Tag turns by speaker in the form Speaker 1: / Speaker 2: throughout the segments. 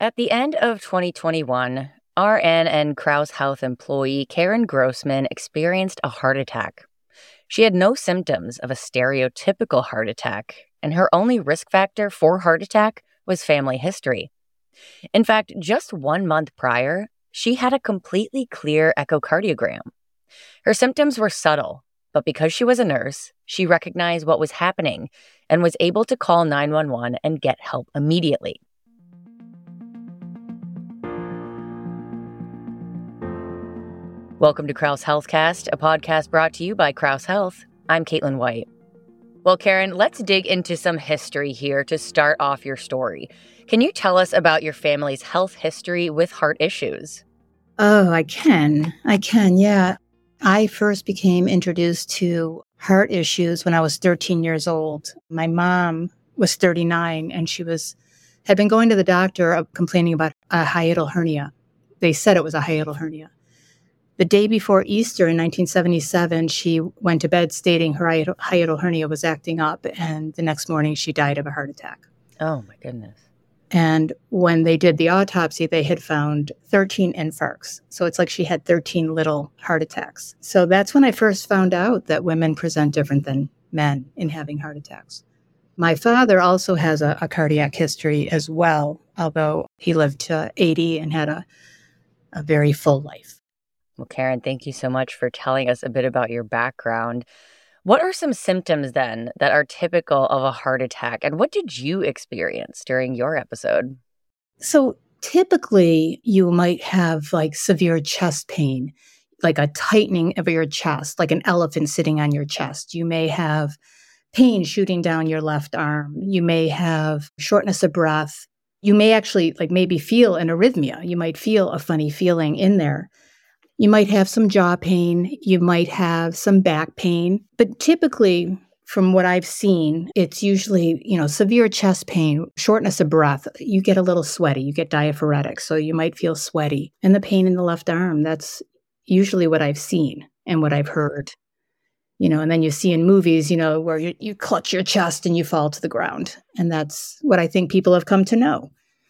Speaker 1: At the end of 2021, RN and Krause Health employee Karen Grossman experienced a heart attack. She had no symptoms of a stereotypical heart attack, and her only risk factor for heart attack was family history. In fact, just 1 month prior, she had a completely clear echocardiogram. Her symptoms were subtle, but because she was a nurse, she recognized what was happening and was able to call 911 and get help immediately. Welcome to Krause Healthcast, a podcast brought to you by Krause Health. I'm Caitlin White. Well, Karen, let's dig into some history here to start off your story. Can you tell us about your family's health history with heart issues?
Speaker 2: Oh, I can, yeah. I first became introduced to heart issues when I was 13 years old. My mom was 39, and she had been going to the doctor complaining about a hiatal hernia. They said it was a hiatal hernia. The day before Easter in 1977, she went to bed stating her hiatal hernia was acting up, and the next morning she died of a heart attack.
Speaker 1: Oh, my goodness.
Speaker 2: And when they did the autopsy, they had found 13 infarcts. So it's like she had 13 little heart attacks. So that's when I first found out that women present different than men in having heart attacks. My father also has a cardiac history as well, although he lived to 80 and had a very full life.
Speaker 1: Well, Karen, thank you so much for telling us a bit about your background. What are some symptoms then that are typical of a heart attack, and what did you experience during your episode?
Speaker 2: So typically you might have like severe chest pain, like a tightening of your chest, like an elephant sitting on your chest. You may have pain shooting down your left arm. You may have shortness of breath. You may actually maybe feel an arrhythmia. You might feel a funny feeling in there. You might have some jaw pain. You might have some back pain. But typically, from what I've seen, it's usually, severe chest pain, shortness of breath. You get a little sweaty. You get diaphoretic, so you might feel sweaty. And the pain in the left arm, that's usually what I've seen and what I've heard. And then you see in movies, where you clutch your chest and you fall to the ground. And that's what I think people have come to know.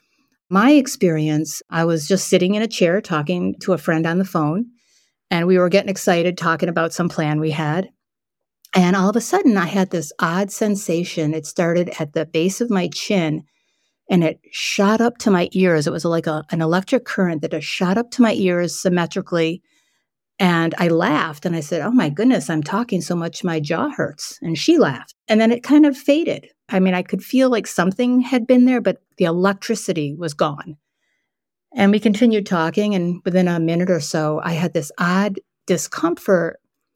Speaker 2: My experience, I was just sitting in a chair talking to a friend on the phone, and we were getting excited talking about some plan we had. And all of a sudden, I had this odd sensation. It started at the base of my chin, and it shot up to my ears. It was like an electric current that just shot up to my ears symmetrically. And I laughed, and I said, "Oh my goodness, I'm talking so much my jaw hurts." And she laughed. And then it kind of faded. I mean, I could feel like something had been there, but the electricity was gone. And we continued talking, and within a minute or so, I had this odd discomfort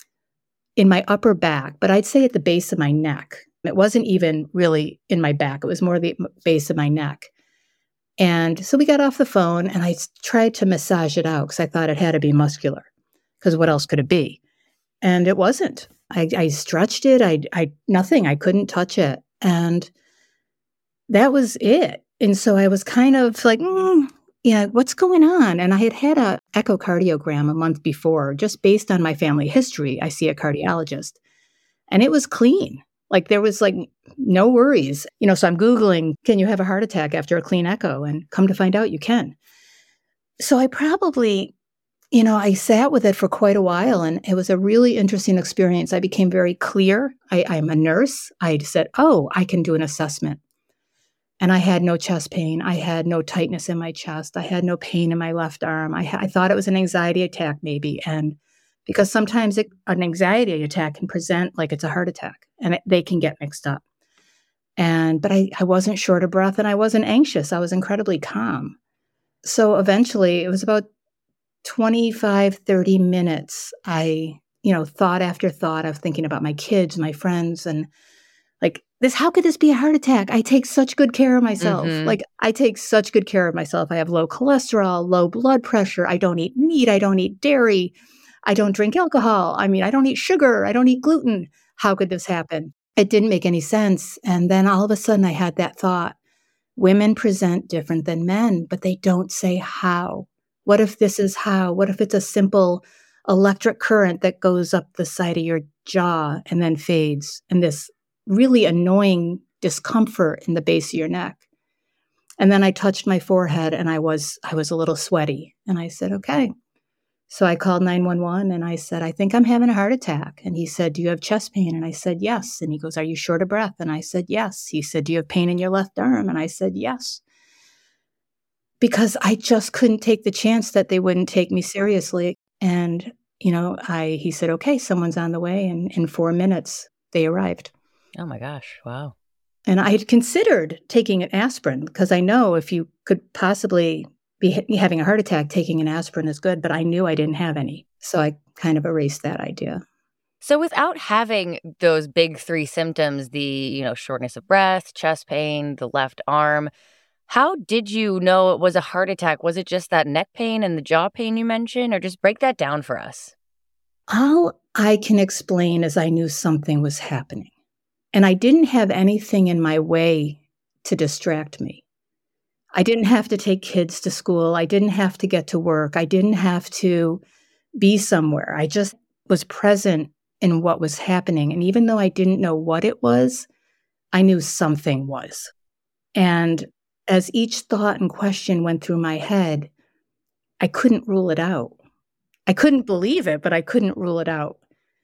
Speaker 2: in my upper back, but I'd say at the base of my neck. It wasn't even really in my back. It was more the base of my neck. And so we got off the phone, and I tried to massage it out because I thought it had to be muscular, because what else could it be? And it wasn't. I stretched it. Nothing. I couldn't touch it. And that was it. And so I was kind of like, what's going on? And I had an echocardiogram a month before, just based on my family history. I see a cardiologist, and it was clean. Like there was no worries. So I'm Googling, can you have a heart attack after a clean echo? And come to find out you can. So I probably, I sat with it for quite a while, and it was a really interesting experience. I became very clear. I'm a nurse. I said, I can do an assessment. And I had no chest pain. I had no tightness in my chest. I had no pain in my left arm. I thought it was an anxiety attack maybe. And because sometimes an anxiety attack can present like it's a heart attack, and they can get mixed up. But I wasn't short of breath, and I wasn't anxious. I was incredibly calm. So eventually it was about 25, 30 minutes. I, thought after thought of thinking about my kids, my friends, and how could this be a heart attack? I take such good care of myself.
Speaker 1: Mm-hmm.
Speaker 2: I take such good care of myself. I have low cholesterol, low blood pressure. I don't eat meat. I don't eat dairy. I don't drink alcohol. I don't eat sugar. I don't eat gluten. How could this happen? It didn't make any sense. And then all of a sudden I had that thought, women present different than men, but they don't say how. What if this is how? What if it's a simple electric current that goes up the side of your jaw and then fades, and this really annoying discomfort in the base of your neck? And then I touched my forehead and I was a little sweaty. And I said, okay. So I called 911 and I said, I think I'm having a heart attack. And he said, do you have chest pain? And I said, yes. And he goes, are you short of breath? And I said, yes. He said, do you have pain in your left arm? And I said, yes. Because I just couldn't take the chance that they wouldn't take me seriously. And, he said, okay, someone's on the way. And in 4 minutes, they arrived.
Speaker 1: Oh my gosh. Wow.
Speaker 2: And I had considered taking an aspirin because I know if you could possibly be having a heart attack, taking an aspirin is good, but I knew I didn't have any. So I kind of erased that idea.
Speaker 1: So without having those big 3 symptoms, the, shortness of breath, chest pain, the left arm, how did you know it was a heart attack? Was it just that neck pain and the jaw pain you mentioned, or just break that down for us?
Speaker 2: All I can explain is I knew something was happening. And I didn't have anything in my way to distract me. I didn't have to take kids to school. I didn't have to get to work. I didn't have to be somewhere. I just was present in what was happening. And even though I didn't know what it was, I knew something was. And as each thought and question went through my head, I couldn't rule it out. I couldn't believe it, but I couldn't rule it out.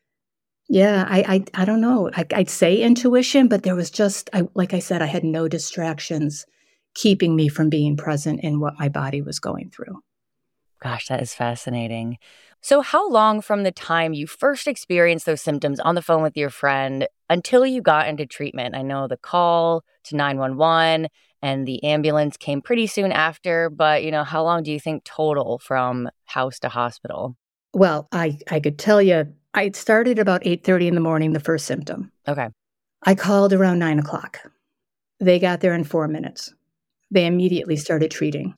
Speaker 2: Yeah, I don't know. I'd say intuition, but there was just, like I said, I had no distractions keeping me from being present in what my body was going through.
Speaker 1: Gosh, that is fascinating. So how long from the time you first experienced those symptoms on the phone with your friend until you got into treatment? I know the call to 911 and the ambulance came pretty soon after, but, how long do you think total from house to hospital?
Speaker 2: Well, I could tell you, I started about 8:30 in the morning, the first symptom.
Speaker 1: Okay.
Speaker 2: I called around 9 o'clock. They got there in 4 minutes. They immediately started treating.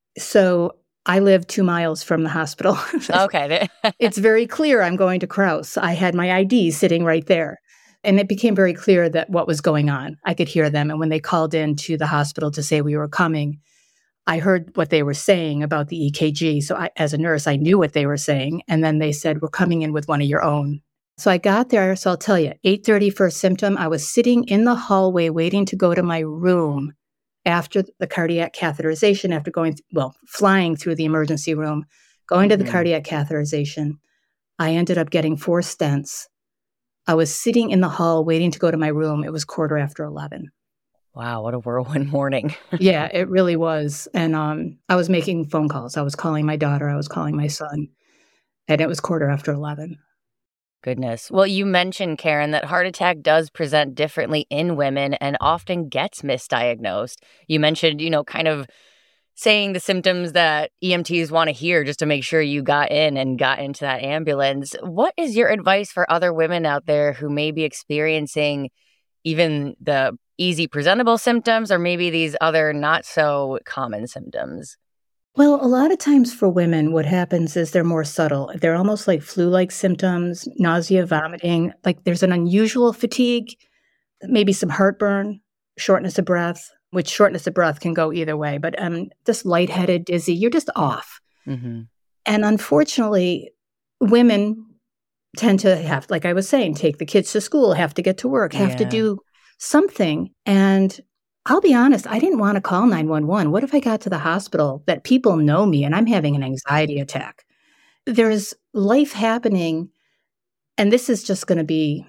Speaker 2: So I live 2 miles from the hospital.
Speaker 1: Okay.
Speaker 2: It's very clear I'm going to Crouse. I had my ID sitting right there. And it became very clear that what was going on. I could hear them. And when they called in to the hospital to say we were coming, I heard what they were saying about the EKG. So as a nurse, I knew what they were saying. And then they said, we're coming in with one of your own. So I got there. So I'll tell you, 8:30 first symptom. I was sitting in the hallway waiting to go to my room after the cardiac catheterization, after flying through the emergency room, going to the cardiac catheterization. I ended up getting 4 stents. I was sitting in the hall waiting to go to my room. It was 11:15.
Speaker 1: Wow, what a whirlwind morning.
Speaker 2: Yeah, it really was. And I was making phone calls. I was calling my daughter. I was calling my son. And it was 11:15.
Speaker 1: Goodness. Well, you mentioned, Karen, that heart attack does present differently in women and often gets misdiagnosed. You mentioned, kind of saying the symptoms that EMTs want to hear just to make sure you got in and got into that ambulance. What is your advice for other women out there who may be experiencing even the easy presentable symptoms or maybe these other not so common symptoms?
Speaker 2: Well, a lot of times for women, what happens is they're more subtle. They're almost like flu-like symptoms, nausea, vomiting. Like there's an unusual fatigue, maybe some heartburn, shortness of breath, which shortness of breath can go either way, but just lightheaded, dizzy, you're just off.
Speaker 1: Mm-hmm.
Speaker 2: And unfortunately, women tend to have, like I was saying, take the kids to school, have to get to work, have to do something. And I'll be honest, I didn't want to call 911. What if I got to the hospital that people know me and I'm having an anxiety attack? There's life happening, and this is just going to be,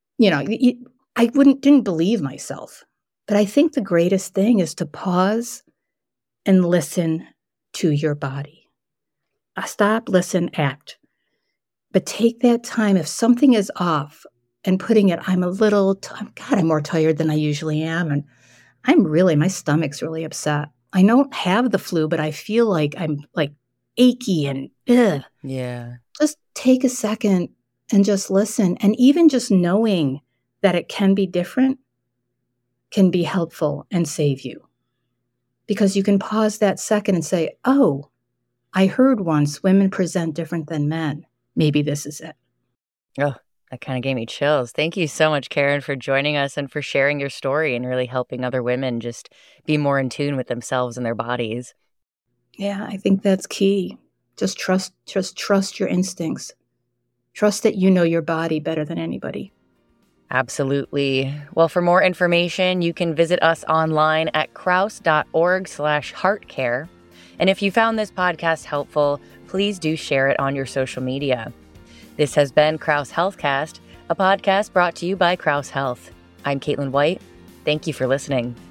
Speaker 2: I didn't believe myself. But I think the greatest thing is to pause and listen to your body. Stop, listen, act. But take that time. If something is off and putting it, I'm more tired than I usually am. And my stomach's really upset. I don't have the flu, but I feel like I'm like achy and ugh.
Speaker 1: Yeah.
Speaker 2: Just take a second and just listen. And even just knowing that it can be different can be helpful and save you. Because you can pause that second and say, oh, I heard once women present different than men. Maybe this is it.
Speaker 1: Oh, that kind of gave me chills. Thank you so much, Karen, for joining us and for sharing your story and really helping other women just be more in tune with themselves and their bodies.
Speaker 2: Yeah, I think that's key. Just trust your instincts. Trust that you know your body better than anybody.
Speaker 1: Absolutely. Well, for more information, you can visit us online at crouse.org/heartcare. And if you found this podcast helpful, please do share it on your social media. This has been Crouse Healthcast, a podcast brought to you by Crouse Health. I'm Caitlin White. Thank you for listening.